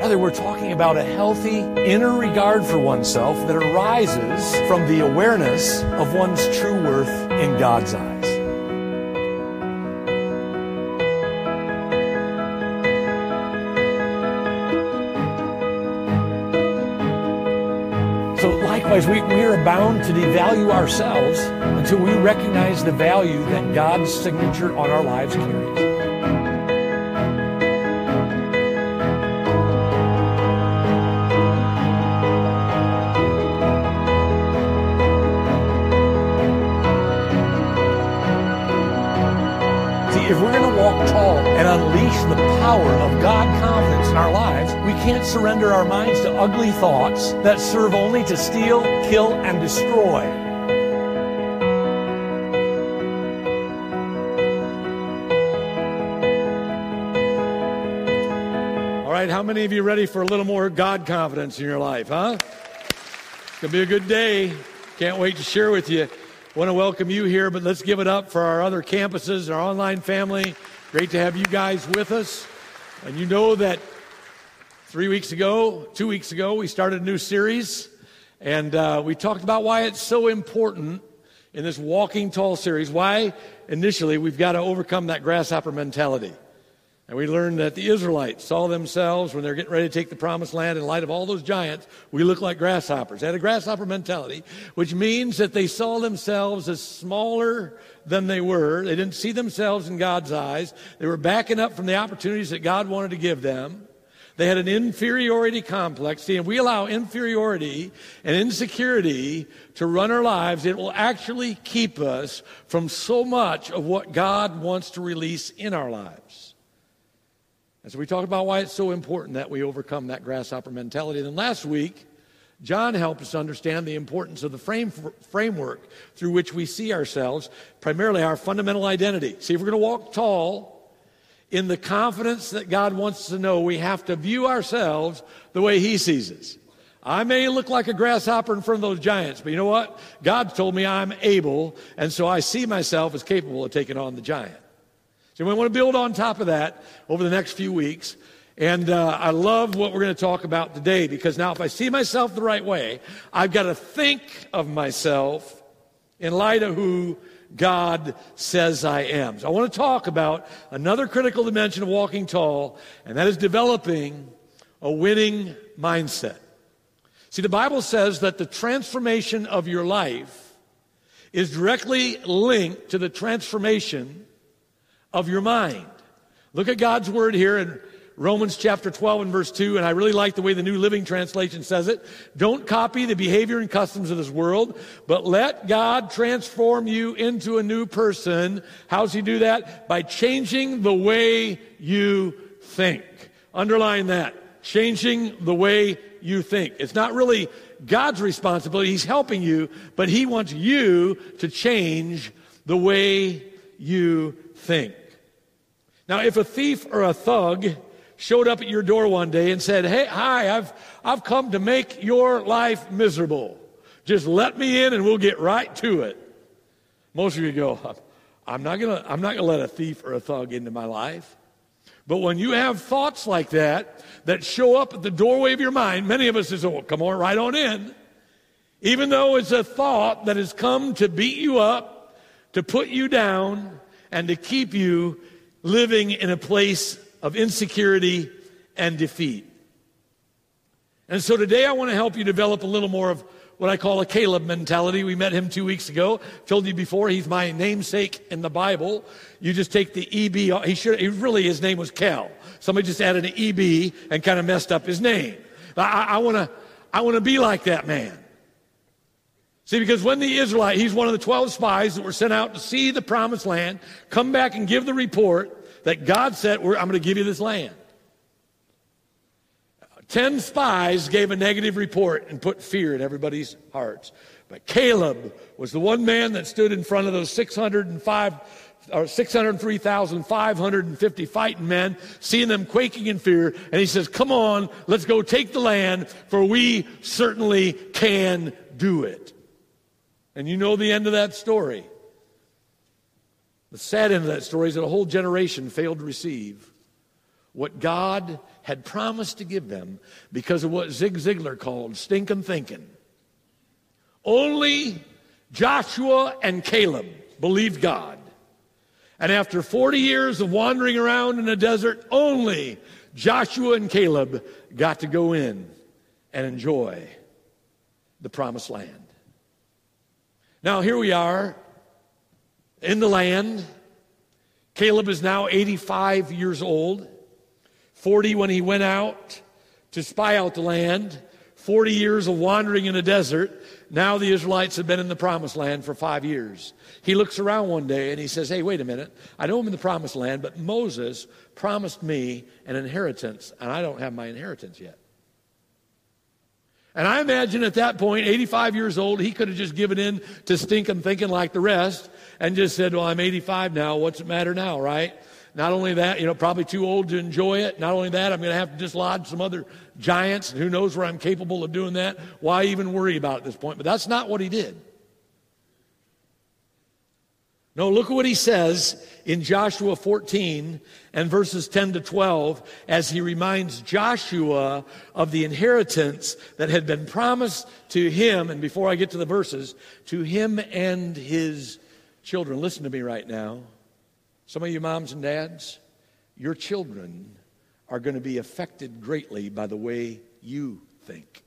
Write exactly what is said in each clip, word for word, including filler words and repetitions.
Rather, we're talking about a healthy inner regard for oneself that arises from the awareness of one's true worth in God's eyes. So likewise, we, we are bound to devalue ourselves until we recognize the value that God's signature on our lives carries. If we're going to walk tall and unleash the power of God confidence in our lives, we can't surrender our minds to ugly thoughts that serve only to steal, kill, and destroy. All right, how many of you are ready for a little more God confidence in your life, huh? It's going to be a good day. Can't wait to share with you. I want to welcome you here, but let's give it up for our other campuses, our online family. Great to have you guys with us. And you know that three weeks ago, two weeks ago, we started a new series, and uh, we talked about why it's so important in this Walking Tall series, why initially we've got to overcome that grasshopper mentality. And we learned that the Israelites saw themselves when they're getting ready to take the promised land in light of all those giants. We look like grasshoppers. They had a grasshopper mentality, which means that they saw themselves as smaller than they were. They didn't see themselves in God's eyes. They were backing up from the opportunities that God wanted to give them. They had an inferiority complex. See, if we allow inferiority and insecurity to run our lives, it will actually keep us from so much of what God wants to release in our lives. And so we talked about why it's so important that we overcome that grasshopper mentality. And then last week, John helped us understand the importance of the frame, framework through which we see ourselves, primarily our fundamental identity. See, if we're going to walk tall in the confidence that God wants us to know, we have to view ourselves the way He sees us. I may look like a grasshopper in front of those giants, but you know what? God told me I'm able, and so I see myself as capable of taking on the giant. So we want to build on top of that over the next few weeks. And uh, I love what we're going to talk about today, because now if I see myself the right way, I've got to think of myself in light of who God says I am. So I want to talk about another critical dimension of walking tall, and that is developing a winning mindset. See, the Bible says that the transformation of your life is directly linked to the transformation of your mind. Look at God's word here in Romans chapter twelve and verse two, and I really like the way the New Living Translation says it. Don't copy the behavior and customs of this world, but let God transform you into a new person. How's He do that? By changing the way you think. Underline that. Changing the way you think. It's not really God's responsibility. He's helping you, but He wants you to change the way you think. Now, if a thief or a thug showed up at your door one day and said, "Hey, hi, I've I've come to make your life miserable. Just let me in and we'll get right to it." Most of you go, "I'm not gonna I'm not gonna let a thief or a thug into my life." But when you have thoughts like that that show up at the doorway of your mind, many of us say, "Oh, come on, right on in." Even though it's a thought that has come to beat you up, to put you down, and to keep you living in a place of insecurity and defeat. And so today I want to help you develop a little more of what I call a Caleb mentality. We met him two weeks ago. Told you before, he's my namesake in the Bible. You just take the E B. He should. He really, his name was Cal. Somebody just added an E B and kind of messed up his name. I, I want to. I want to be like that man. See, because when the Israelite, he's one of the twelve spies that were sent out to see the promised land, come back and give the report that God said, "I'm going to give you this land." Ten spies gave a negative report and put fear in everybody's hearts. But Caleb was the one man that stood in front of those six hundred five or six hundred three thousand five hundred fifty fighting men, seeing them quaking in fear, and he says, "Come on, let's go take the land, for we certainly can do it." And you know the end of that story. The sad end of that story is that a whole generation failed to receive what God had promised to give them because of what Zig Ziglar called stinking thinking. Only Joshua and Caleb believed God. And after forty years of wandering around in the desert, only Joshua and Caleb got to go in and enjoy the promised land. Now here we are in the land. Caleb is now eighty-five years old. forty when he went out to spy out the land. forty years of wandering in the desert. Now the Israelites have been in the promised land for five years. He looks around one day and he says, hey, wait a minute. I know I'm in the promised land, but Moses promised me an inheritance, and I don't have my inheritance yet. And I imagine at that point, eighty-five years old, he could have just given in to stinking thinking like the rest and just said, well, I'm eighty-five now. What's it matter now, right? Not only that, you know, probably too old to enjoy it. Not only that, I'm going to have to dislodge some other giants, and who knows where I'm capable of doing that. Why even worry about it at this point? But that's not what he did. No, look at what he says in Joshua fourteen and verses ten to twelve as he reminds Joshua of the inheritance that had been promised to him. And before I get to the verses, to him and his children. Listen to me right now. Some of you moms and dads, your children are going to be affected greatly by the way you think.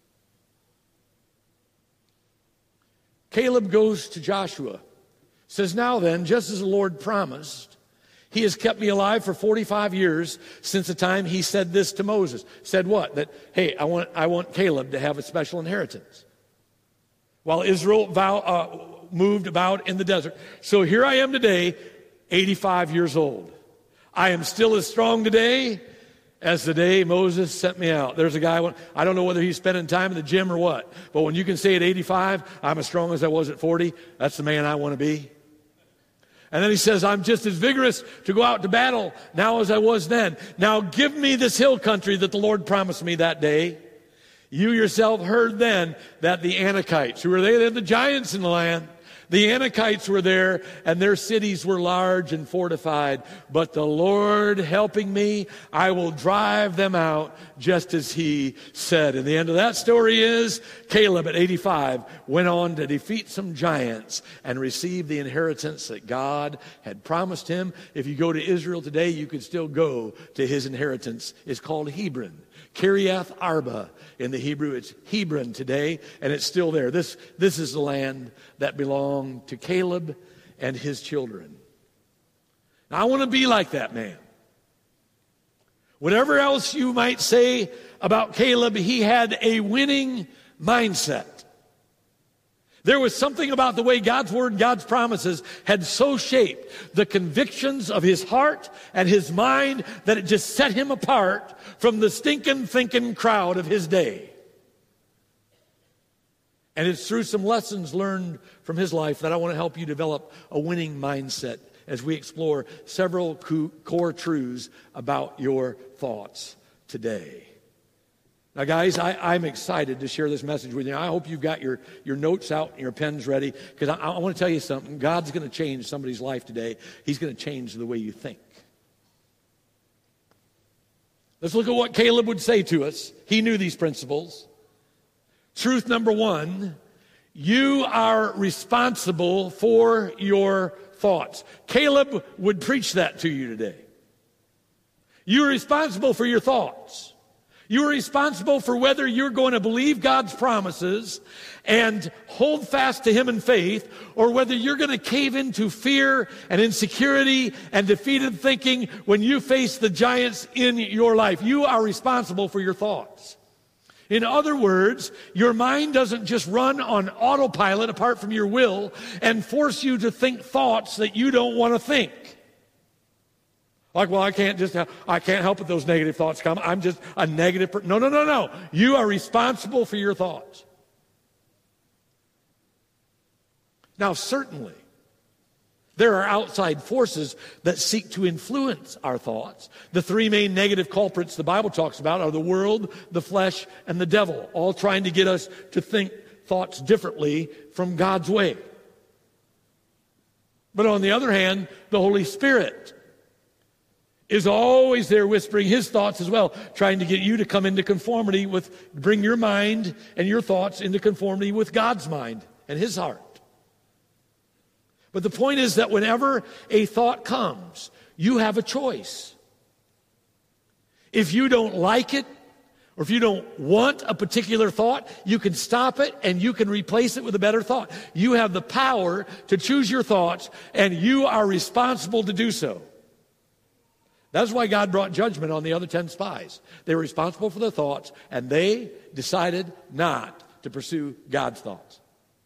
Caleb goes to Joshua, says, now then, just as the Lord promised, he has kept me alive for forty-five years since the time he said this to Moses. Said what? That, hey, I want, I want Caleb to have a special inheritance. While Israel vow, uh, moved about in the desert. So here I am today, eighty-five years old. I am still as strong today as the day Moses sent me out. There's a guy, I don't know whether he's spending time in the gym or what, but when you can say at eighty-five, I'm as strong as I was at forty, that's the man I want to be. And then he says, I'm just as vigorous to go out to battle now as I was then. Now give me this hill country that the Lord promised me that day. You yourself heard then that the Anakites, who were they? They're the giants in the land. The Anakites were there, and their cities were large and fortified. But the Lord helping me, I will drive them out just as he said. And the end of that story is Caleb at eighty-five went on to defeat some giants and receive the inheritance that God had promised him. If you go to Israel today, you could still go to his inheritance. It's called Hebron. Kiriath Arba in the Hebrew. It's Hebron today, and it's still there. This, this is the land that belonged to Caleb and his children. Now, I want to be like that man. Whatever else you might say about Caleb, he had a winning mindset. There was something about the way God's word, God's promises had so shaped the convictions of his heart and his mind that it just set him apart from the stinking thinking crowd of his day. And it's through some lessons learned from his life that I want to help you develop a winning mindset as we explore several core truths about your thoughts today. Now, guys, I, I'm excited to share this message with you. I hope you've got your, your notes out and your pens ready, because I, I want to tell you something. God's going to change somebody's life today. He's going to change the way you think. Let's look at what Caleb would say to us. He knew these principles. Truth number one, you are responsible for your thoughts. Caleb would preach that to you today. You're responsible for your thoughts. You're responsible for whether you're going to believe God's promises and hold fast to him in faith, or whether you're going to cave into fear and insecurity and defeated thinking when you face the giants in your life. You are responsible for your thoughts. In other words, your mind doesn't just run on autopilot apart from your will and force you to think thoughts that you don't want to think. Like, well, I can't just, I can't help it those negative thoughts come. I'm just a negative person. No, no, no, no. You are responsible for your thoughts. Now, certainly, there are outside forces that seek to influence our thoughts. The three main negative culprits the Bible talks about are the world, the flesh, and the devil, all trying to get us to think thoughts differently from God's way. But on the other hand, the Holy Spirit is always there whispering his thoughts as well, trying to get you to come into conformity with, bring your mind and your thoughts into conformity with God's mind and his heart. But the point is that whenever a thought comes, you have a choice. If you don't like it, or if you don't want a particular thought, you can stop it and you can replace it with a better thought. You have the power to choose your thoughts, and you are responsible to do so. That's why God brought judgment on the other ten spies. They were responsible for their thoughts, and they decided not to pursue God's thoughts.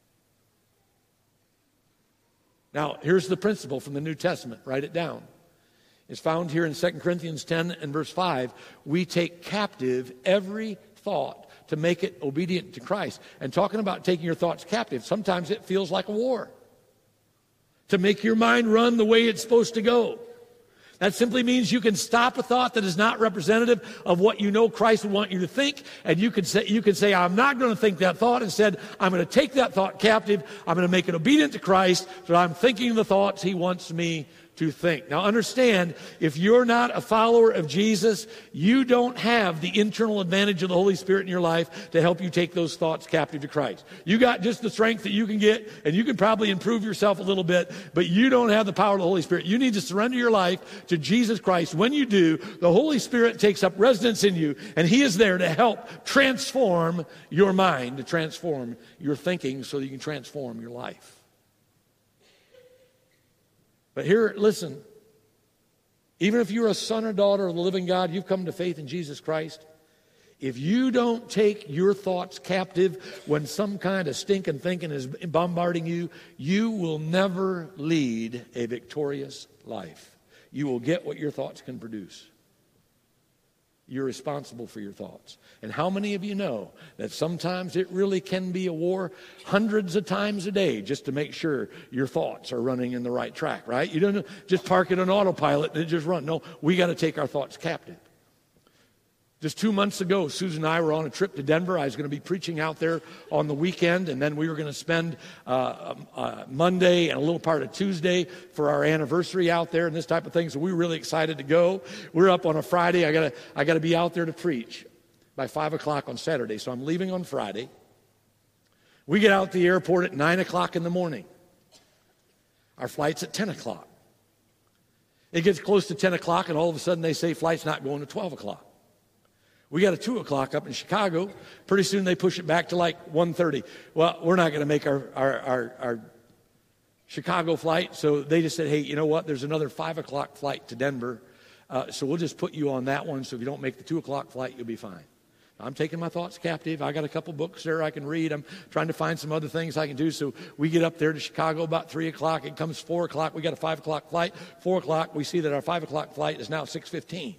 Now, here's the principle from the New Testament. Write it down. It's found here in Second Corinthians ten and verse five. We take captive every thought to make it obedient to Christ. And talking about taking your thoughts captive, sometimes it feels like a war. To make your mind run the way it's supposed to go. That simply means you can stop a thought that is not representative of what you know Christ would want you to think, and you can say, you can say, I'm not going to think that thought. Instead, I'm going to take that thought captive. I'm going to make it obedient to Christ, so I'm thinking the thoughts he wants me to think. Now understand, if you're not a follower of Jesus, you don't have the internal advantage of the Holy Spirit in your life to help you take those thoughts captive to Christ. You got just the strength that you can get, and you can probably improve yourself a little bit, but you don't have the power of the Holy Spirit. You need to surrender your life to Jesus Christ. When you do, the Holy Spirit takes up residence in you, and he is there to help transform your mind, to transform your thinking so that you can transform your life. But here, listen, even if you're a son or daughter of the living God, you've come to faith in Jesus Christ, if you don't take your thoughts captive when some kind of stinking thinking is bombarding you, you will never lead a victorious life. You will get what your thoughts can produce. You're responsible for your thoughts. And how many of you know that sometimes it really can be a war hundreds of times a day just to make sure your thoughts are running in the right track, right? You don't just park it on autopilot and it just run. No, we got to take our thoughts captive. Just two months ago, Susan and I were on a trip to Denver. I was going to be preaching out there on the weekend, and then we were going to spend uh, uh, Monday and a little part of Tuesday for our anniversary out there and this type of thing. So we were really excited to go. We're up on a Friday. I got to I got to be out there to preach by five o'clock on Saturday. So I'm leaving on Friday. We get out at the airport at nine o'clock in the morning. Our flight's at ten o'clock. It gets close to ten o'clock, and all of a sudden they say flight's not going to twelve o'clock. We got a two o'clock up in Chicago. Pretty soon they push it back to like one thirty. Well, we're not going to make our, our, our, our Chicago flight. So they just said, hey, you know what? There's another five o'clock flight to Denver. Uh, so we'll just put you on that one. So if you don't make the two o'clock flight, you'll be fine. I'm taking my thoughts captive. I got a couple books there I can read. I'm trying to find some other things I can do. So we get up there to Chicago about three o'clock. It comes four o'clock. We got a five o'clock flight. four o'clock, we see that our five o'clock flight is now six fifteen.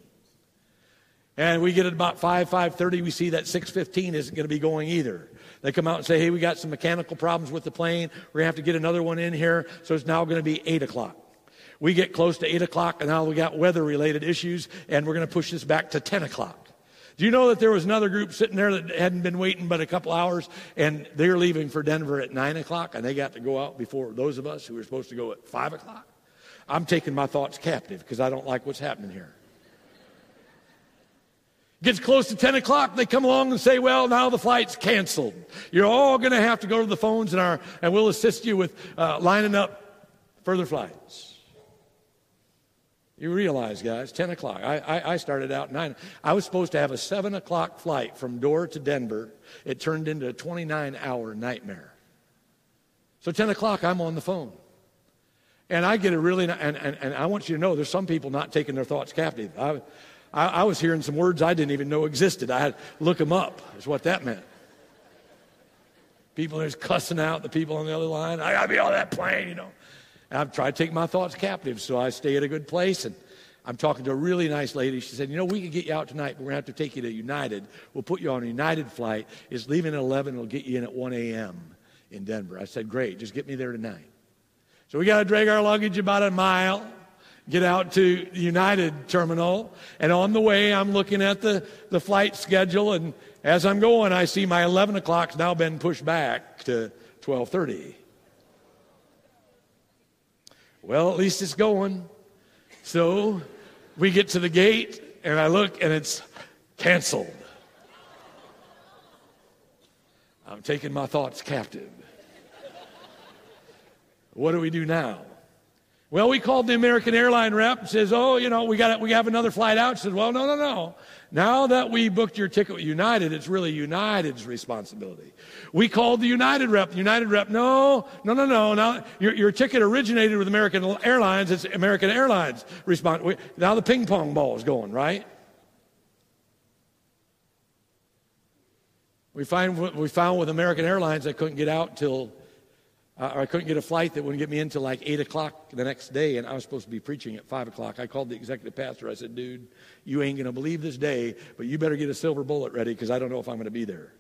And we get at about five, five thirty, we see that six fifteen isn't going to be going either. They come out and say, hey, we got some mechanical problems with the plane. We're going to have to get another one in here. So it's now going to be eight o'clock. We get close to eight o'clock, and now we got weather-related issues, and we're going to push this back to ten o'clock. Do you know that there was another group sitting there that hadn't been waiting but a couple hours, and they're leaving for Denver at nine o'clock, and they got to go out before those of us who were supposed to go at five o'clock? I'm taking my thoughts captive because I don't like what's happening here. Gets close to ten o'clock, they come along and say, well, now the flight's canceled. You're all going to have to go to the phones, and, our, and we'll assist you with uh, lining up further flights. You realize, guys, ten o'clock. I, I, I started out at nine. I was supposed to have a seven o'clock flight from Door to Denver. It turned into a twenty-nine hour nightmare. So ten o'clock, I'm on the phone. And I get a really, and, and, and I want you to know, there's some people not taking their thoughts captive. I, I, I was hearing some words I didn't even know existed. I had to look them up, is what that meant. People are just cussing out the people on the other line. I got to be on that plane, you know. And I've tried to take my thoughts captive, so I stay at a good place. And I'm talking to a really nice lady. She said, you know, we could get you out tonight, but we're going to have to take you to United. We'll put you on a United flight. It's leaving at eleven. It'll get you in at one a.m. in Denver. I said, great, just get me there tonight. So we got to drag our luggage about a mile, get out to the United terminal, and on the way, I'm looking at the, the flight schedule, and as I'm going, I see my eleven o'clock's now been pushed back to twelve thirty. Well, at least it's going. So We get to the gate, and I look, and it's canceled. I'm taking my thoughts captive. What do we do now? Well, we called the American airline rep and says, oh, you know, we got we have another flight out. She said, well, no, no, no. Now that we booked your ticket with United, it's really United's responsibility. We called the United rep. The United rep, no, no, no, no. Now your, your ticket originated with American Airlines. It's American Airlines response. Now the ping pong ball is going, right? We find we found with American Airlines, I couldn't get out till. Uh, or I couldn't get a flight that wouldn't get me in until like eight o'clock the next day, and I was supposed to be preaching at five o'clock. I called the executive pastor. I said, dude, you ain't going to believe this day, but you better get a silver bullet ready because I don't know if I'm going to be there.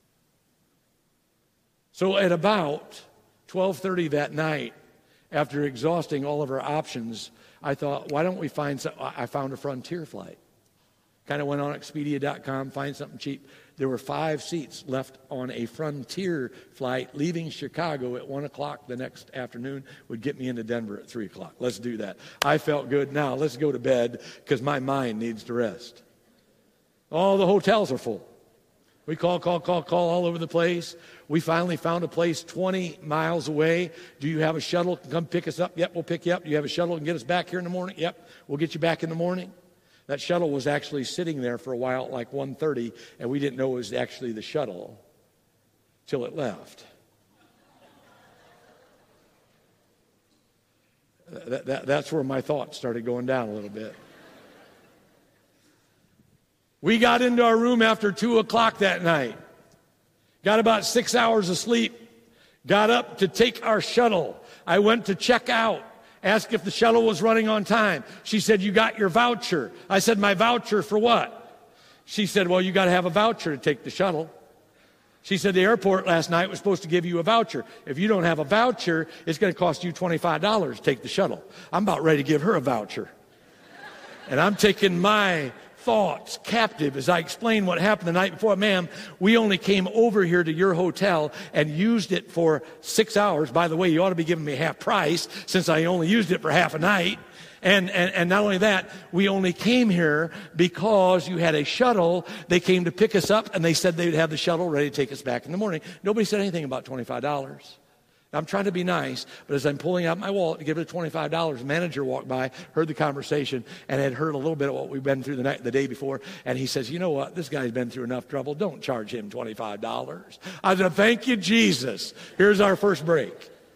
So at about twelve thirty that night, after exhausting all of our options, I thought, why don't we find some, I found a Frontier flight. Kind of went on Expedia dot com, find something cheap. There were five seats left on a Frontier flight leaving Chicago at one o'clock the next afternoon. Would get me into Denver at three o'clock. Let's do that. I felt good. Now let's go to bed because my mind needs to rest. All the hotels are full. We call, call, call, call all over the place. We finally found a place twenty miles away. Do you have a shuttle? Come pick us up. Yep, we'll pick you up. Do you have a shuttle and get us back here in the morning? Yep, we'll get you back in the morning. That shuttle was actually sitting there for a while at like one thirty, and we didn't know it was actually the shuttle till it left. That, that, that's where my thoughts started going down a little bit. We got into our room after two o'clock that night. Got about six hours of sleep. Got up to take our shuttle. I went to check out. Asked if the shuttle was running on time. She said, you got your voucher. I said, my voucher for what? She said, well, you got to have a voucher to take the shuttle. She said, the airport last night was supposed to give you a voucher. If you don't have a voucher, it's going to cost you twenty-five dollars to take the shuttle. I'm about ready to give her a voucher. And I'm taking my thoughts captive as I explain what happened the night before. Ma'am, we only came over here to your hotel and used it for six hours. By the way, you ought to be giving me half price since I only used it for half a night. And, and, and not only that, we only came here because you had a shuttle. They came to pick us up and they said they'd have the shuttle ready to take us back in the morning. Nobody said anything about twenty-five dollars. I'm trying to be nice, but as I'm pulling out my wallet to give it twenty-five dollars, the manager walked by, heard the conversation, and had heard a little bit of what we've been through the night, the day before, and he says, you know what, this guy's been through enough trouble. Don't charge him twenty-five dollars. I said, thank you, Jesus. Here's our first break.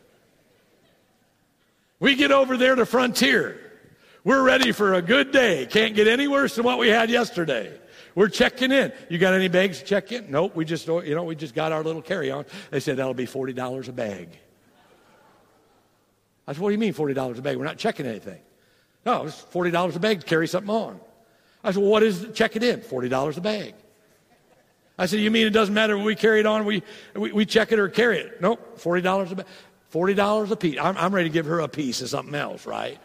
We get over there to Frontier. We're ready for a good day. Can't get any worse than what we had yesterday. We're checking in. You got any bags to check in? Nope, we just, you know, we just got our little carry-on. They said that'll be forty dollars a bag. I said, what do you mean forty dollars a bag? We're not checking anything. No, it's forty dollars a bag to carry something on. I said, well, what is it? Check it in? forty dollars a bag. I said, you mean it doesn't matter when we carry it on, we, we, we check it or carry it? Nope, forty dollars a bag. forty dollars a piece. I'm, I'm ready to give her a piece of something else, right?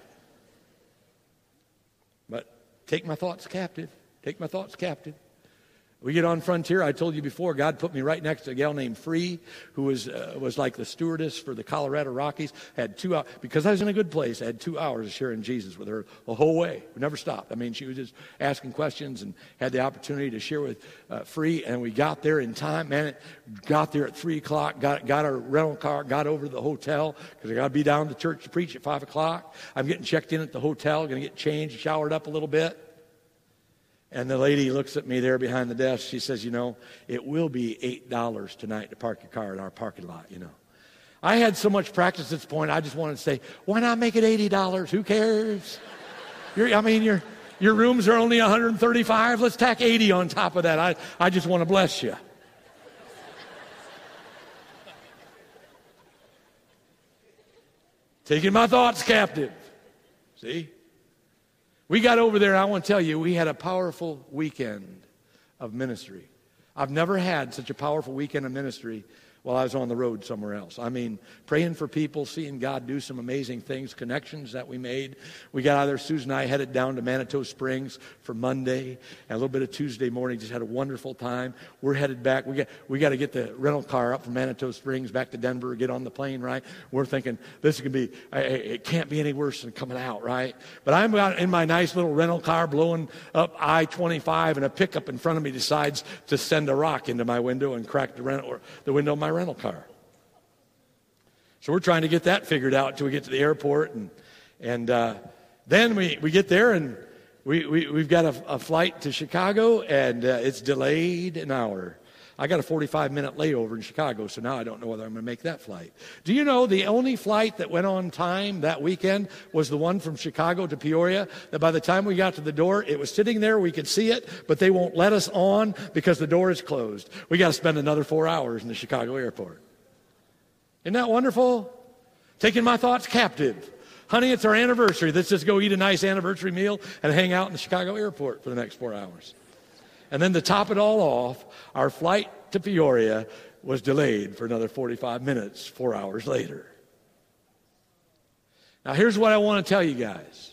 But take my thoughts captive. Take my thoughts captive. We get on Frontier. I told you before, God put me right next to a gal named Free, who was uh, was like the stewardess for the Colorado Rockies. Had two hours, because I was in a good place, I had two hours of sharing Jesus with her the whole way. We never stopped. I mean, she was just asking questions and had the opportunity to share with uh, Free. And we got there in time. Man, got there at three o'clock, got, got our rental car, got over to the hotel, because I got to be down to the church to preach at five o'clock. I'm getting checked in at the hotel, going to get changed, showered up a little bit. And the lady looks at me there behind the desk. She says, you know, it will be eight dollars tonight to park your car in our parking lot, you know. I had so much practice at this point, I just wanted to say, why not make it eighty dollars? Who cares? You're, I mean, your your rooms are only one hundred thirty-five. Let's tack eighty on top of that. I, I just want to bless you. Taking my thoughts captive. See? We got over there, and I want to tell you, we had a powerful weekend of ministry. I've never had such a powerful weekend of ministry while I was on the road somewhere else. I mean, praying for people, seeing God do some amazing things, connections that we made. We got out of there, Susan and I headed down to Manitou Springs for Monday, and a little bit of Tuesday morning, just had a wonderful time. We're headed back. We got, we got to get the rental car up from Manitou Springs back to Denver, get on the plane, right? We're thinking, this is going to be, it can't be any worse than coming out, right? But I'm out in my nice little rental car blowing up I twenty-five, and a pickup in front of me decides to send a rock into my window and crack the, rental, or the window of my rental car. So we're trying to get that figured out until we get to the airport, and and uh, then we, we get there, and we, we, we've got a, a flight to Chicago, and uh, it's delayed an hour. I got a forty-five minute layover in Chicago, so now I don't know whether I'm going to make that flight. Do you know the only flight that went on time that weekend was the one from Chicago to Peoria, that by the time we got to the door, it was sitting there, we could see it, but they won't let us on because the door is closed. We got to spend another four hours in the Chicago airport. Isn't that wonderful? Taking my thoughts captive. Honey, it's our anniversary. Let's just go eat a nice anniversary meal and hang out in the Chicago airport for the next four hours. And then to top it all off, our flight to Peoria was delayed for another forty-five minutes, four hours later. Now, here's what I want to tell you guys.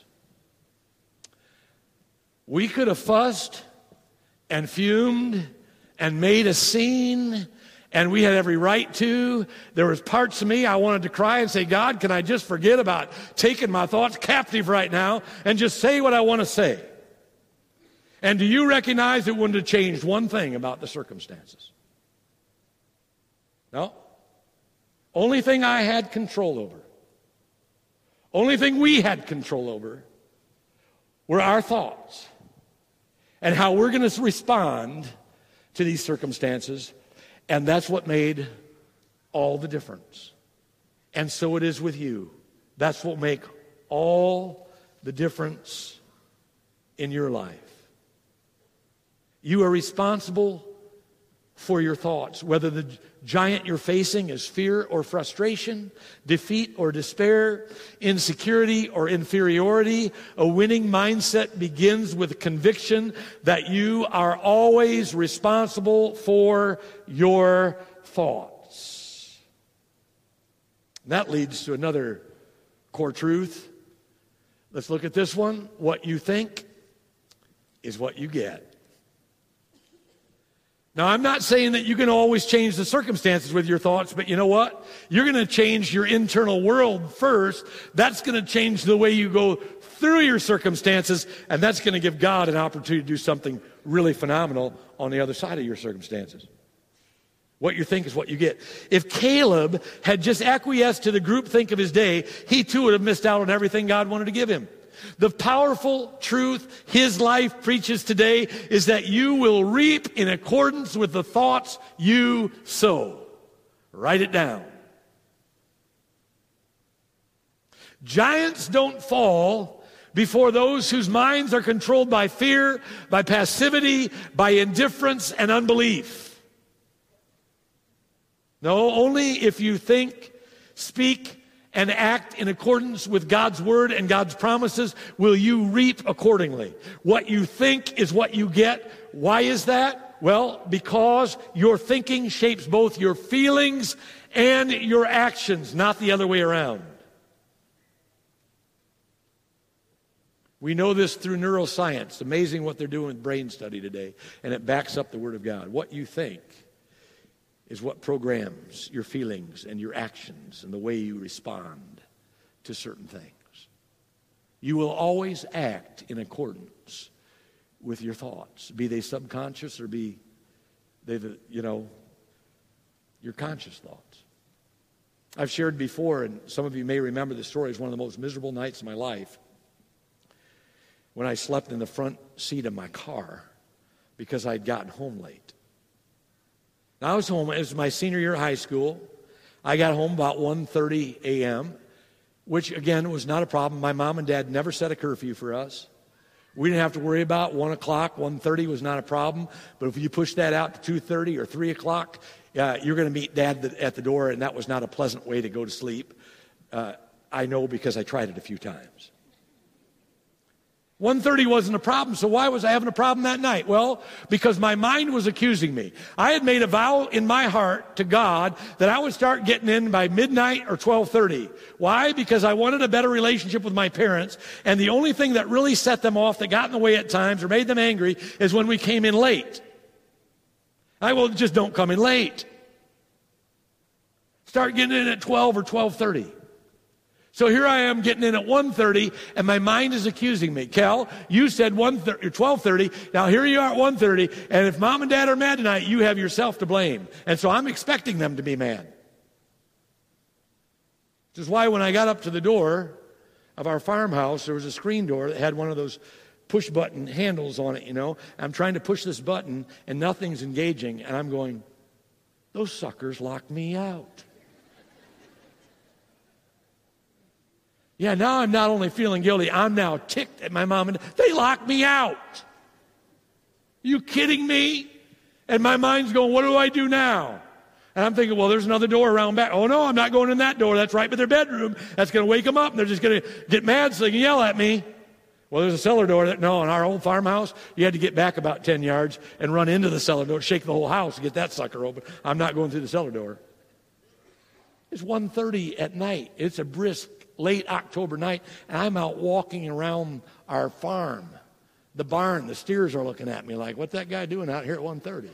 We could have fussed and fumed and made a scene, and we had every right to. There was parts of me I wanted to cry and say, God, can I just forget about taking my thoughts captive right now and just say what I want to say? And do you recognize it wouldn't have changed one thing about the circumstances? No. Only thing I had control over, only thing we had control over were our thoughts and how we're going to respond to these circumstances. And that's what made all the difference. And so it is with you. That's what will make all the difference in your life. You are responsible for your thoughts, whether the giant you're facing is fear or frustration, defeat or despair, insecurity or inferiority. A winning mindset begins with conviction that you are always responsible for your thoughts. That leads to another core truth. Let's look at this one. What you think is what you get. Now, I'm not saying that you can always change the circumstances with your thoughts, but you know what? You're going to change your internal world first. That's going to change the way you go through your circumstances, and that's going to give God an opportunity to do something really phenomenal on the other side of your circumstances. What you think is what you get. If Caleb had just acquiesced to the groupthink of his day, he too would have missed out on everything God wanted to give him. The powerful truth his life preaches today is that you will reap in accordance with the thoughts you sow. Write it down. Giants don't fall before those whose minds are controlled by fear, by passivity, by indifference and unbelief. No, only if you think, speak, and act in accordance with God's word and God's promises will you reap accordingly. What you think is what you get. Why is that? Well, because your thinking shapes both your feelings and your actions, not the other way around. We know this through neuroscience. Amazing what they're doing with brain study today, and it backs up the word of God. What you think is what programs your feelings and your actions and the way you respond to certain things. You will always act in accordance with your thoughts, be they subconscious or be they the, you know, your conscious thoughts. I've shared before, and some of you may remember the story, it's one of the most miserable nights of my life when I slept in the front seat of my car because I'd gotten home late. Now, I was home, it was my senior year of high school. I got home about one thirty a.m., which, again, was not a problem. My mom and dad never set a curfew for us. We didn't have to worry about one o'clock. one thirty was not a problem. But if you push that out to two thirty or three o'clock, uh, you're going to meet Dad at the door, and that was not a pleasant way to go to sleep. Uh, I know because I tried it a few times. one thirty wasn't a problem, so why was I having a problem that night? Well, because my mind was accusing me. I had made a vow in my heart to God that I would start getting in by midnight or twelve thirty. Why? Because I wanted a better relationship with my parents, and the only thing that really set them off, that got in the way at times or made them angry, is when we came in late. I will just don't come in late. Start getting in at twelve or twelve thirty. So here I am getting in at one thirty, and my mind is accusing me. Cal, you said twelve thirty. Now here you are at one thirty, and if mom and dad are mad tonight, you have yourself to blame. And so I'm expecting them to be mad. Which is why when I got up to the door of our farmhouse, there was a screen door that had one of those push-button handles on it, you know. I'm trying to push this button, and nothing's engaging, and I'm going, those suckers locked me out. Yeah, now I'm not only feeling guilty, I'm now ticked at my mom and dad. They locked me out. Are you kidding me? And my mind's going, what do I do now? And I'm thinking, well, there's another door around back. Oh, no, I'm not going in that door. That's right by their bedroom. That's going to wake them up, and they're just going to get mad so they can yell at me. Well, there's a cellar door. That, no, in our old farmhouse, you had to get back about ten yards and run into the cellar door, shake the whole house to get that sucker open. I'm not going through the cellar door. It's one thirty at night. It's a brisk late October night, and I'm out walking around our farm, the barn. The steers are looking at me like, what's that guy doing out here at one thirty?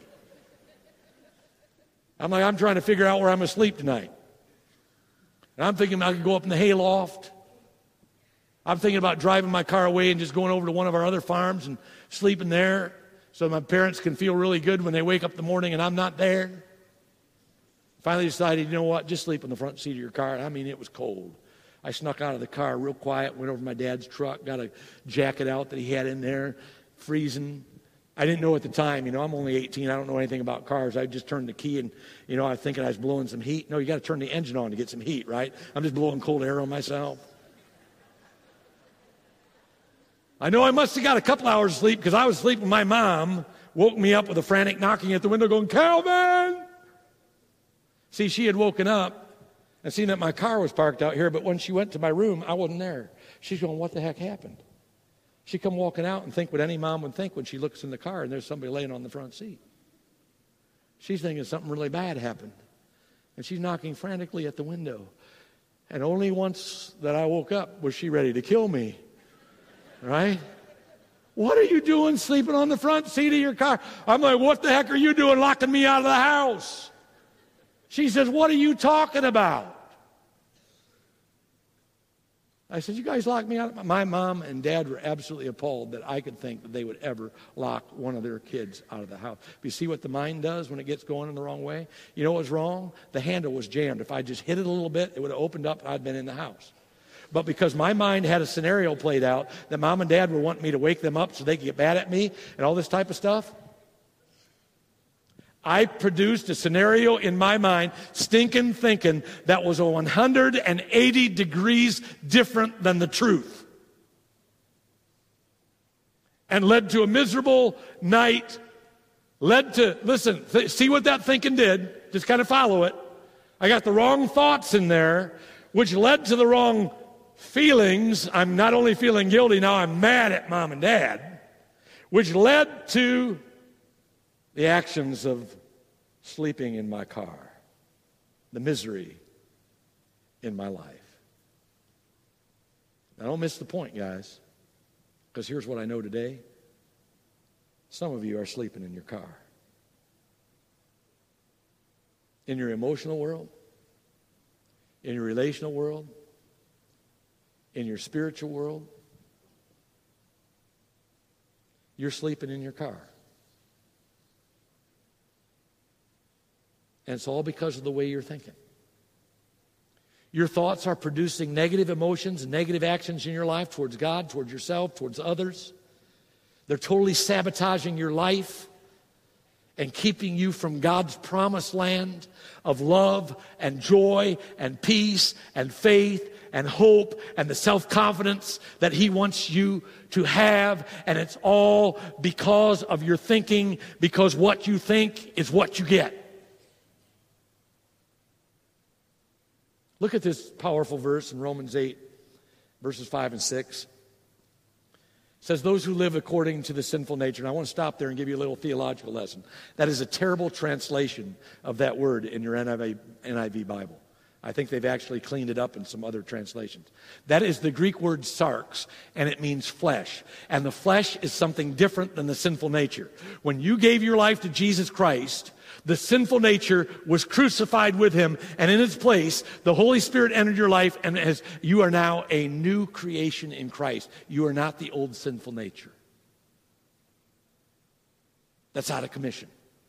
I'm like, I'm trying to figure out where I'm going to sleep tonight. And I'm thinking I could go up in the hayloft. I'm thinking about driving my car away and just going over to one of our other farms and sleeping there so my parents can feel really good when they wake up in the morning and I'm not there. Finally decided, you know what, just sleep in the front seat of your car. I mean, it was cold. I snuck out of the car real quiet, went over to my dad's truck, got a jacket out that he had in there, freezing. I didn't know at the time, you know, I'm only eighteen. I don't know anything about cars. I just turned the key and, you know, I was thinking I was blowing some heat. No, you got to turn the engine on to get some heat, right? I'm just blowing cold air on myself. I know I must have got a couple hours of sleep because I was sleeping. My mom woke me up with a frantic knocking at the window going, Calvin! See, she had woken up and seen that my car was parked out here, but when she went to my room, I wasn't there. She's going, what the heck happened? She come walking out and think what any mom would think when she looks in the car and there's somebody laying on the front seat. She's thinking something really bad happened. And she's knocking frantically at the window. And only once that I woke up was she ready to kill me. Right? What are you doing sleeping on the front seat of your car? I'm like, what the heck are you doing locking me out of the house? She says, what are you talking about? I said, you guys locked me out. My mom and dad were absolutely appalled that I could think that they would ever lock one of their kids out of the house. But you see what the mind does when it gets going in the wrong way? You know what was wrong? The handle was jammed. If I just hit it a little bit, it would have opened up and I'd been in the house. But because my mind had a scenario played out that mom and dad were wanting me to wake them up so they could get mad at me and all this type of stuff, I produced a scenario in my mind, stinking thinking, that was a one hundred eighty degrees different than the truth. And led to a miserable night, led to, listen, th- see what that thinking did, just kind of follow it. I got the wrong thoughts in there, which led to the wrong feelings. I'm not only feeling guilty, now I'm mad at mom and dad, which led to the actions of sleeping in my car, the misery in my life. Now don't miss the point, guys, because here's what I know today. Some of you are sleeping in your car. In your emotional world, in your relational world, in your spiritual world, you're sleeping in your car. And it's all because of the way you're thinking. Your thoughts are producing negative emotions and negative actions in your life towards God, towards yourself, towards others. They're totally sabotaging your life and keeping you from God's promised land of love and joy and peace and faith and hope and the self-confidence that He wants you to have. And it's all because of your thinking, because what you think is what you get. Look at this powerful verse in Romans eight, verses five and six. says those who live according to the sinful nature. And I want to stop there and give you a little theological lesson. That is a terrible translation of that word in your N I V Bible. I think they've actually cleaned it up in some other translations. That is the Greek word sarx, and it means flesh. And the flesh is something different than the sinful nature. When you gave your life to Jesus Christ, the sinful nature was crucified with him, and in its place, the Holy Spirit entered your life, and as you are now a new creation in Christ. You are not the old sinful nature. That's out of commission.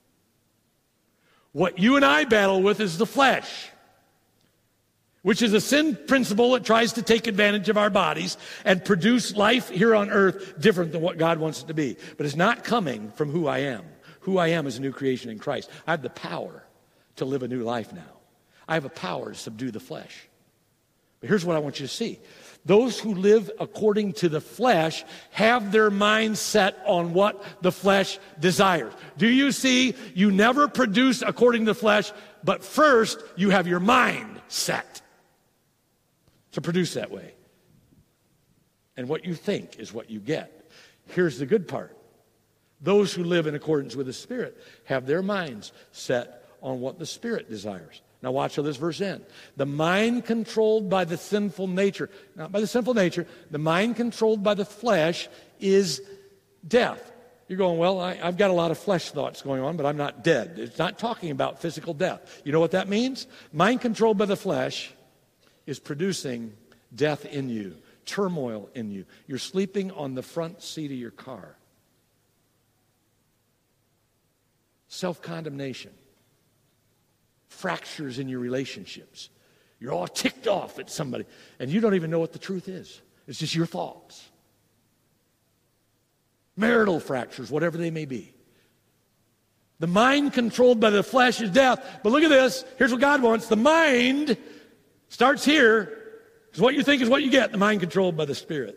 What you and I battle with is the flesh, which is a sin principle that tries to take advantage of our bodies and produce life here on earth different than what God wants it to be. But it's not coming from who I am. Who I am is a new creation in Christ. I have the power to live a new life now. I have a power to subdue the flesh. But here's what I want you to see. Those who live according to the flesh have their mind set on what the flesh desires. Do you see? You never produce according to the flesh, but first you have your mind set to produce that way. And what you think is what you get. Here's the good part. Those who live in accordance with the Spirit have their minds set on what the Spirit desires. Now watch how this verse ends. The mind controlled by the sinful nature, not by the sinful nature, the mind controlled by the flesh is death. You're going, well, I, I've got a lot of flesh thoughts going on, but I'm not dead. It's not talking about physical death. You know what that means? Mind controlled by the flesh is producing death in you, turmoil in you. You're sleeping on the front seat of your car. Self-condemnation. Fractures in your relationships. You're all ticked off at somebody, and you don't even know what the truth is. It's just your thoughts. Marital fractures, whatever they may be. The mind controlled by the flesh is death. But look at this. Here's what God wants. The mind starts here, because what you think is what you get. The mind controlled by the Spirit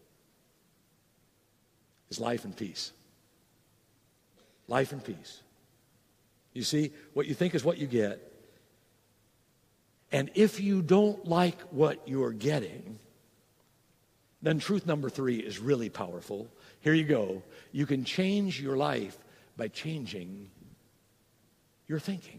is life and peace. Life and peace. You see, what you think is what you get. And if you don't like what you're getting, then truth number three is really powerful. Here you go. You can change your life by changing your thinking.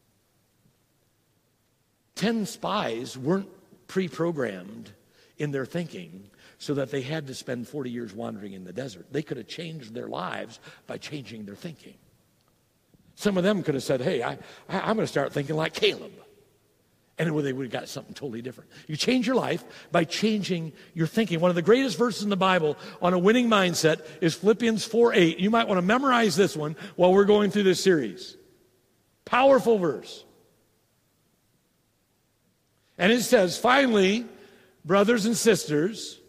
Ten spies weren't pre-programmed in their thinking so that they had to spend forty years wandering in the desert. They could have changed their lives by changing their thinking. Some of them could have said, hey, I, I, I'm going to start thinking like Caleb. And they would have got something totally different. You change your life by changing your thinking. One of the greatest verses in the Bible on a winning mindset is Philippians four eight. You might want to memorize this one while we're going through this series. Powerful verse. And it says, finally, brothers and sisters,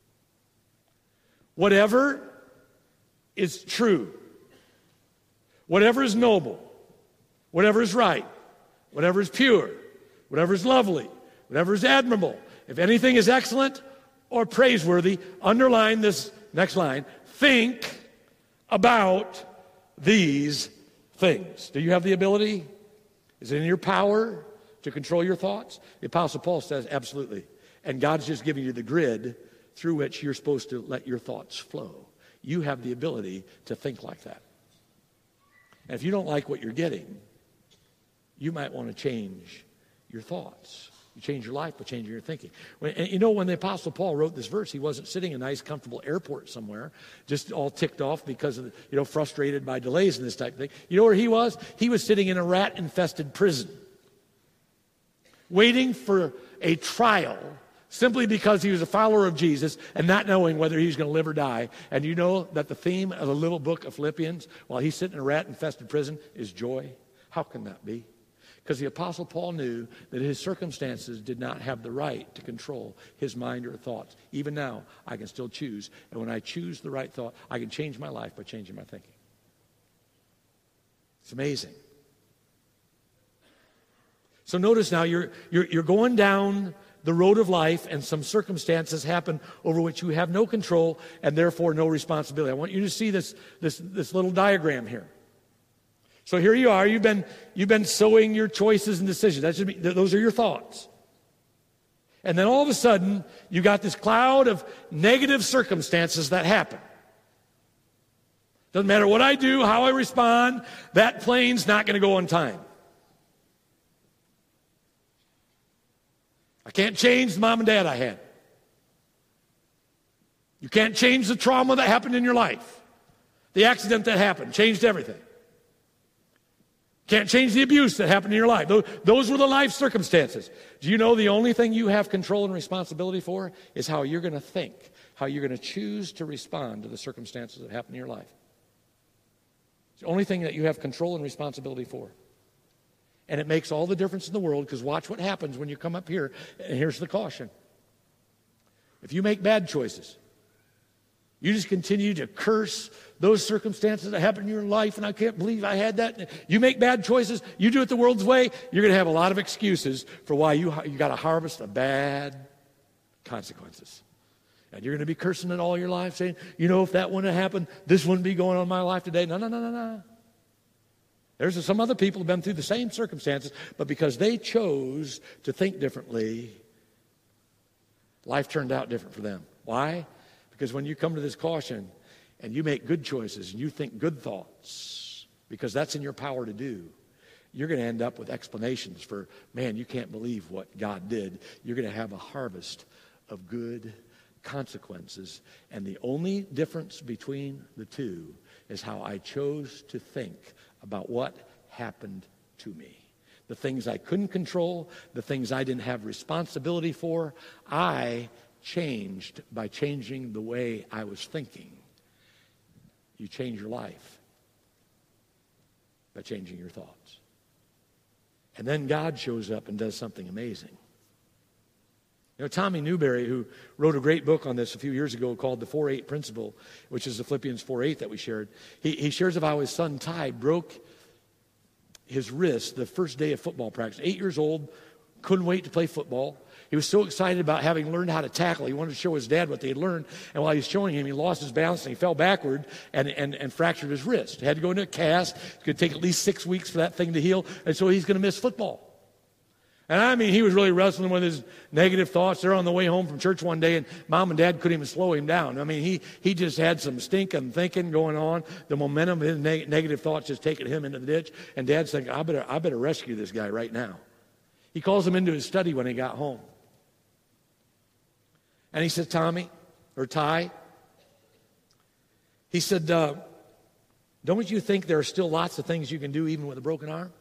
whatever is true, whatever is noble, whatever is right, whatever is pure, whatever is lovely, whatever is admirable, if anything is excellent or praiseworthy, underline this next line, think about these things. Do you have the ability? Is it in your power to control your thoughts? The Apostle Paul says, absolutely. And God's just giving you the grid through which you're supposed to let your thoughts flow. You have the ability to think like that. And if you don't like what you're getting, you might want to change your thoughts. You change your life by changing your thinking. When, and you know, when the Apostle Paul wrote this verse, he wasn't sitting in a nice, comfortable airport somewhere, just all ticked off because of, you know, frustrated by delays and this type of thing. You know where he was? He was sitting in a rat-infested prison, waiting for a trial simply because he was a follower of Jesus and not knowing whether he was going to live or die. And you know that the theme of the little book of Philippians, while he's sitting in a rat-infested prison, is joy. How can that be? Because the Apostle Paul knew that his circumstances did not have the right to control his mind or thoughts. Even now, I can still choose. And when I choose the right thought, I can change my life by changing my thinking. It's amazing. So notice now, you're, you're, you're going down the road of life, and some circumstances happen over which you have no control and therefore no responsibility. I want you to see this, this, this little diagram here. So here you are. You've been, you've been sowing your choices and decisions. That should be, those are your thoughts. And then all of a sudden, you got this cloud of negative circumstances that happen. Doesn't matter what I do, how I respond, that plane's not going to go on time. I can't change the mom and dad I had. You can't change the trauma that happened in your life. The accident that happened changed everything. Can't change the abuse that happened in your life. Those, those were the life circumstances. Do you know the only thing you have control and responsibility for is how you're going to think, how you're going to choose to respond to the circumstances that happen in your life. It's the only thing that you have control and responsibility for. And it makes all the difference in the world, because watch what happens when you come up here. And here's the caution. If you make bad choices, you just continue to curse those circumstances that happen in your life, and I can't believe I had that. You make bad choices, you do it the world's way, you're going to have a lot of excuses for why you, you got to harvest the bad consequences. And you're going to be cursing it all your life, saying, you know, if that wouldn't have happened, this wouldn't be going on in my life today. No, no, no, no, no. There's some other people who have been through the same circumstances, but because they chose to think differently, life turned out different for them. Why? Because when you come to this caution and you make good choices and you think good thoughts, because that's in your power to do, you're going to end up with explanations for, man, you can't believe what God did. You're going to have a harvest of good consequences. And the only difference between the two is how I chose to think about what happened to me. The things I couldn't control, the things I didn't have responsibility for, I changed by changing the way I was thinking. You change your life by changing your thoughts. And then God shows up and does something amazing. You know, Tommy Newberry, who wrote a great book on this a few years ago called The four eight Principle, which is the Philippians four eight that we shared, he, he shares of how his son Ty broke his wrist the first day of football practice. Eight years old, couldn't wait to play football. He was so excited about having learned how to tackle. He wanted to show his dad what they had learned. And while he was showing him, he lost his balance and he fell backward and, and, and fractured his wrist. He had to go into a cast. It could take at least six weeks for that thing to heal. And so he's going to miss football. And I mean, he was really wrestling with his negative thoughts. They're on the way home from church one day, and mom and dad couldn't even slow him down. I mean, he he just had some stinking thinking going on. The momentum of his neg- negative thoughts just taking him into the ditch. And dad's thinking, I better, I better rescue this guy right now. He calls him into his study when he got home. And he said, Tommy, or Ty, he said, uh, don't you think there are still lots of things you can do even with a broken arm?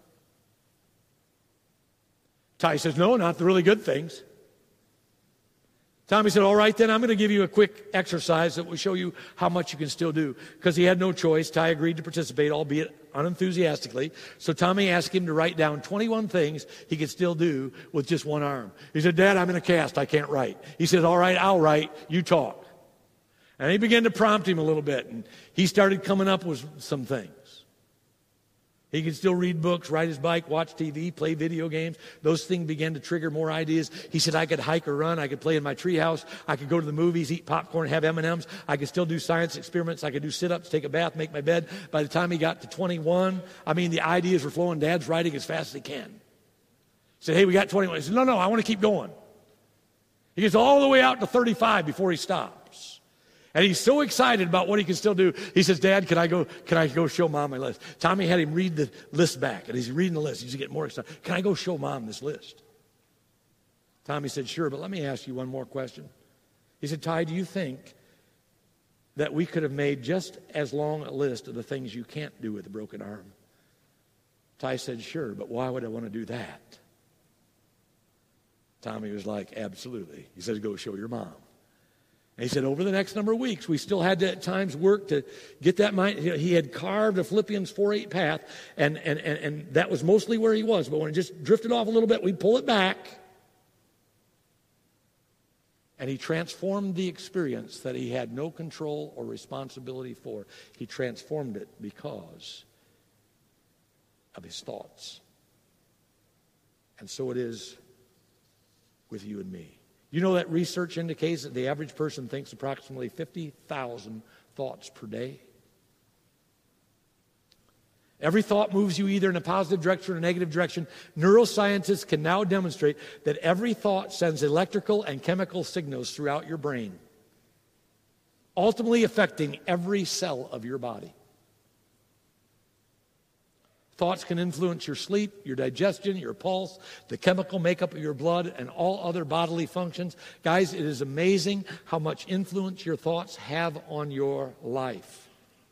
Ty says, no, not the really good things. Tommy said, all right, then I'm going to give you a quick exercise that will show you how much you can still do. Because he had no choice, Ty agreed to participate, albeit unenthusiastically. So Tommy asked him to write down twenty-one things he could still do with just one arm. He said, Dad, I'm in a cast, I can't write. He said, all right, I'll write, you talk. And he began to prompt him a little bit, and he started coming up with some things. He could still read books, ride his bike, watch T V, play video games. Those things began to trigger more ideas. He said, I could hike or run. I could play in my treehouse. I could go to the movies, eat popcorn, have M and M's. I could still do science experiments. I could do sit-ups, take a bath, make my bed. By the time he got to twenty-one, I mean, the ideas were flowing. Dad's writing as fast as he can. He said, hey, we got twenty-one. He said, no, no, I want to keep going. He gets all the way out to thirty-five before he stops. And he's so excited about what he can still do. He says, Dad, can I go Can I go show Mom my list? Tommy had him read the list back, and he's reading the list. He's getting more excited. Can I go show Mom this list? Tommy said, sure, but let me ask you one more question. He said, Ty, do you think that we could have made just as long a list of the things you can't do with a broken arm? Ty said, sure, but why would I want to do that? Tommy was like, absolutely. He said, go show your mom. And he said, over the next number of weeks, we still had to at times work to get that mind. He had carved a Philippians four eight path, and, and, and, and that was mostly where he was. But when it just drifted off a little bit, we'd pull it back. And he transformed the experience that he had no control or responsibility for. He transformed it because of his thoughts. And so it is with you and me. You know that research indicates that the average person thinks approximately fifty thousand thoughts per day. Every thought moves you either in a positive direction or a negative direction. Neuroscientists can now demonstrate that every thought sends electrical and chemical signals throughout your brain, ultimately affecting every cell of your body. Thoughts can influence your sleep, your digestion, your pulse, the chemical makeup of your blood, and all other bodily functions. Guys, it is amazing how much influence your thoughts have on your life.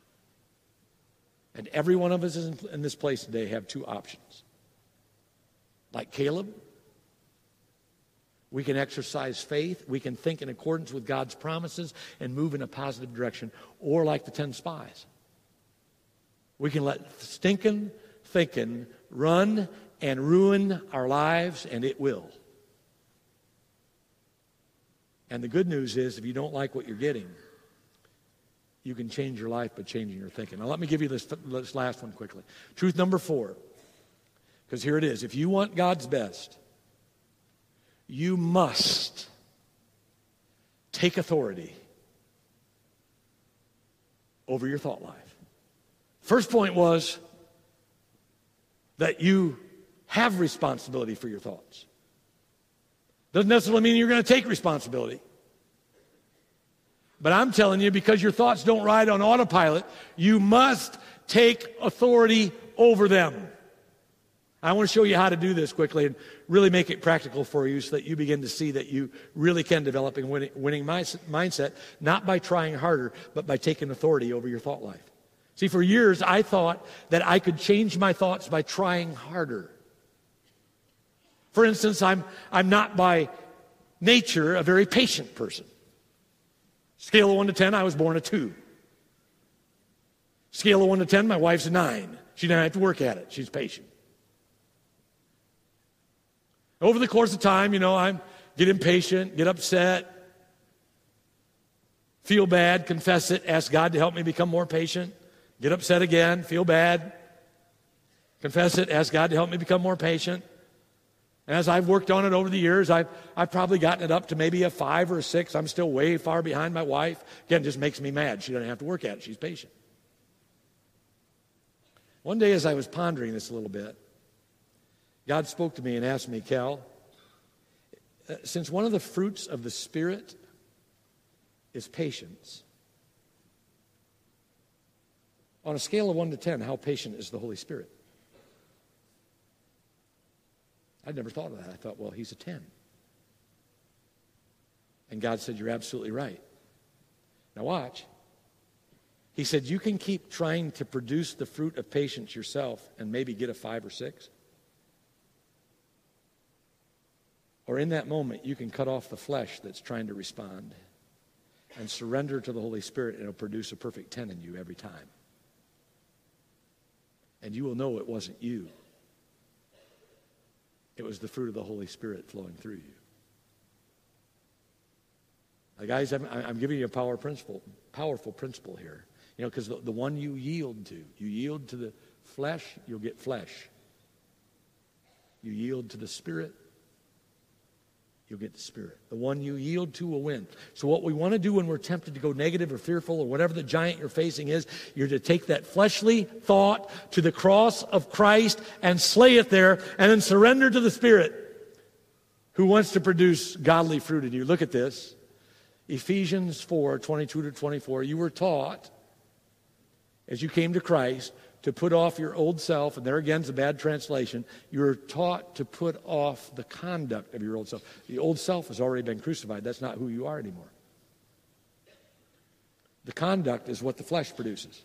And every one of us in this place today have two options. Like Caleb, we can exercise faith, we can think in accordance with God's promises and move in a positive direction. Or like the ten spies, we can let stinking thinking run and ruin our lives, and it will. And the good news is, if you don't like what you're getting, you can change your life by changing your thinking. Now let me give you this, this last one quickly. Truth number four, because here it is. If you want God's best, you must take authority over your thought life. First point was that you have responsibility for your thoughts. Doesn't necessarily mean you're going to take responsibility. But I'm telling you, because your thoughts don't ride on autopilot, you must take authority over them. I want to show you how to do this quickly and really make it practical for you so that you begin to see that you really can develop a winning, winning mindset, not by trying harder, but by taking authority over your thought life. See, for years, I thought that I could change my thoughts by trying harder. For instance, I'm, I'm not by nature a very patient person. Scale of one to ten, I was born a two. Scale of one to ten, my wife's a nine. She didn't have to work at it. She's patient. Over the course of time, you know, I get impatient, get upset, feel bad, confess it, ask God to help me become more patient. Get upset again, feel bad, confess it, ask God to help me become more patient. And as I've worked on it over the years, I've, I've probably gotten it up to maybe a five or a six. I'm still way far behind my wife. Again, it just makes me mad. She doesn't have to work at it. She's patient. One day as I was pondering this a little bit, God spoke to me and asked me, Cal, since one of the fruits of the Spirit is patience, on a scale of one to ten, how patient is the Holy Spirit? I'd never thought of that. I thought, well, he's a ten. And God said, you're absolutely right. Now watch. He said, you can keep trying to produce the fruit of patience yourself and maybe get a five or six. Or in that moment, you can cut off the flesh that's trying to respond and surrender to the Holy Spirit, and it'll produce a perfect ten in you every time. And you will know it wasn't you. It was the fruit of the Holy Spirit flowing through you. Now, guys, I'm, I'm giving you a power principle, powerful principle here. You know, because the, the one you yield to, you yield to the flesh, you'll get flesh. You yield to the Spirit, you'll get the Spirit. The one you yield to will win. So what we want to do when we're tempted to go negative or fearful or whatever the giant you're facing is, you're to take that fleshly thought to the cross of Christ and slay it there, and then surrender to the Spirit who wants to produce godly fruit in you. Look at this. Ephesians four, twenty-two to twenty-four. You were taught, as you came to Christ, to put off your old self, and there again is a bad translation. You're taught to put off the conduct of your old self. The old self has already been crucified. That's not who you are anymore. The conduct is what the flesh produces.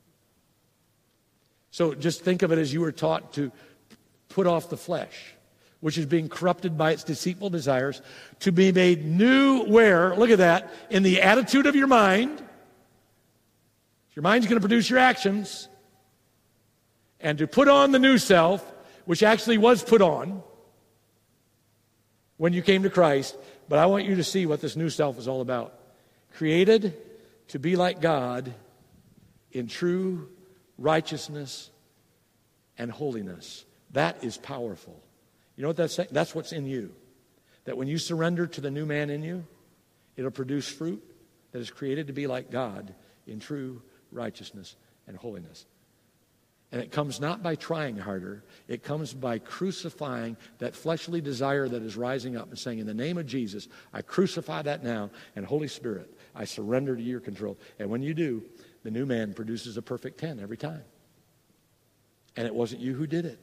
So just think of it as you were taught to put off the flesh, which is being corrupted by its deceitful desires, to be made new where? Look at that. In the attitude of your mind. Your mind's going to produce your actions. And to put on the new self, which actually was put on when you came to Christ. But I want you to see what this new self is all about. Created to be like God in true righteousness and holiness. That is powerful. You know what that's saying? That's what's in you. That when you surrender to the new man in you, it'll produce fruit that is created to be like God in true righteousness and holiness. And it comes not by trying harder. It comes by crucifying that fleshly desire that is rising up and saying, in the name of Jesus, I crucify that now. And Holy Spirit, I surrender to your control. And when you do, the new man produces a perfect ten every time. And it wasn't you who did it.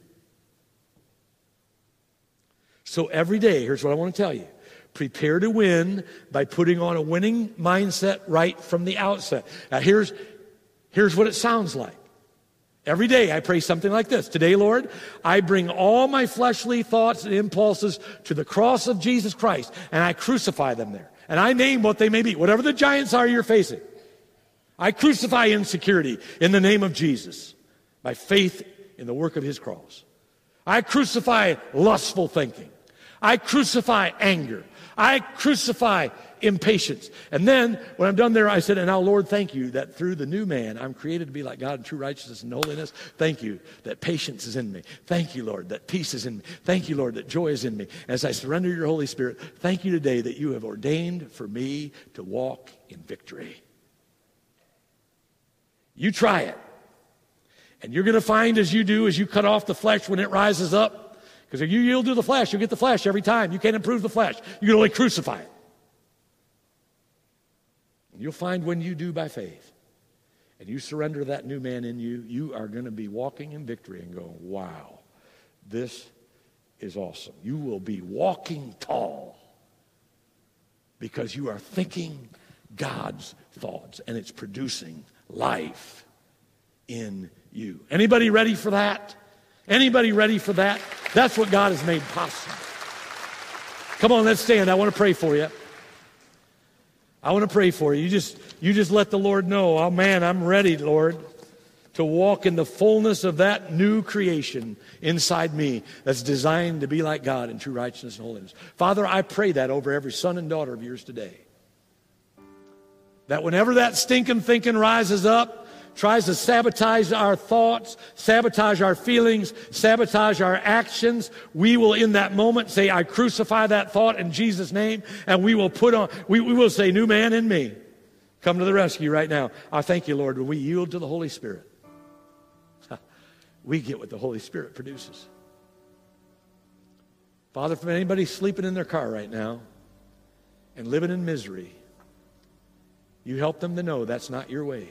So every day, here's what I want to tell you. Prepare to win by putting on a winning mindset right from the outset. Now here's, here's what it sounds like. Every day I pray something like this. Today, Lord, I bring all my fleshly thoughts and impulses to the cross of Jesus Christ, and I crucify them there. And I name what they may be, whatever the giants are you're facing. I crucify insecurity in the name of Jesus by faith in the work of his cross. I crucify lustful thinking. I crucify anger. I crucify impatience. And then, when I'm done there, I said, and now, Lord, thank you that through the new man, I'm created to be like God in true righteousness and holiness. Thank you that patience is in me. Thank you, Lord, that peace is in me. Thank you, Lord, that joy is in me. As I surrender your Holy Spirit, thank you today that you have ordained for me to walk in victory. You try it. And you're going to find as you do, as you cut off the flesh when it rises up, because if you yield to the flesh, you'll get the flesh every time. You can't improve the flesh. You can only crucify it. And you'll find when you do by faith, and you surrender that new man in you, you are going to be walking in victory and going, wow, this is awesome. You will be walking tall because you are thinking God's thoughts, and it's producing life in you. Anybody ready for that? Anybody ready for that? That's what God has made possible. Come on, let's stand. I want to pray for you. I want to pray for you. You just, you just let the Lord know, oh man, I'm ready, Lord, to walk in the fullness of that new creation inside me that's designed to be like God in true righteousness and holiness. Father, I pray that over every son and daughter of yours today. That whenever that stinking thinking rises up, tries to sabotage our thoughts, sabotage our feelings, sabotage our actions, we will in that moment say, I crucify that thought in Jesus' name, and we will put on, we, we will say, new man in me. Come to the rescue right now. I thank you, Lord, when we yield to the Holy Spirit, we get what the Holy Spirit produces. Father, for anybody sleeping in their car right now and living in misery, you help them to know that's not your way.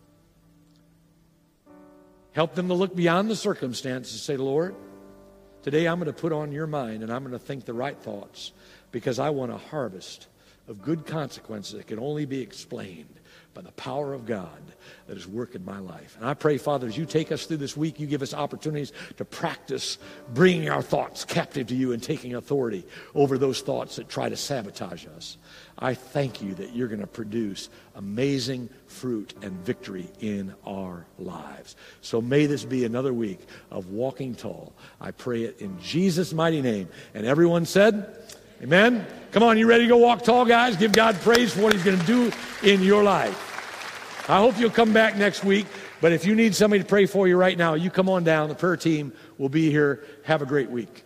Help them to look beyond the circumstances and say, Lord, today I'm going to put on your mind and I'm going to think the right thoughts because I want a harvest of good consequences that can only be explained by the power of God that is working in my life. And I pray, Father, as you take us through this week, you give us opportunities to practice bringing our thoughts captive to you and taking authority over those thoughts that try to sabotage us. I thank you that you're going to produce amazing fruit and victory in our lives. So may this be another week of walking tall. I pray it in Jesus' mighty name. And everyone said, amen. Come on, you ready to go walk tall, guys? Give God praise for what he's going to do in your life. I hope you'll come back next week. But if you need somebody to pray for you right now, you come on down. The prayer team will be here. Have a great week.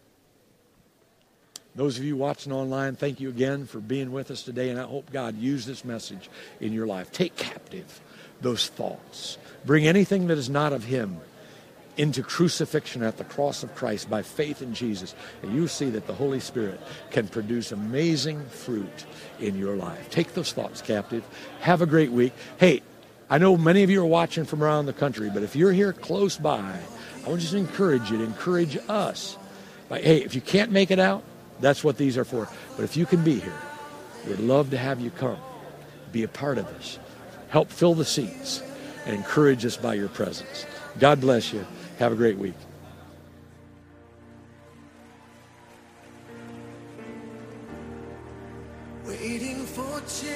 Those of you watching online, thank you again for being with us today, and I hope God used this message in your life. Take captive those thoughts. Bring anything that is not of him into crucifixion at the cross of Christ by faith in Jesus, and you see that the Holy Spirit can produce amazing fruit in your life. Take those thoughts captive. Have a great week. Hey, I know many of you are watching from around the country, but if you're here close by, I want just to encourage you to encourage us. Like, hey, if you can't make it out, that's what these are for. But if you can be here, we'd love to have you come. Be a part of this. Help fill the seats and encourage us by your presence. God bless you. Have a great week.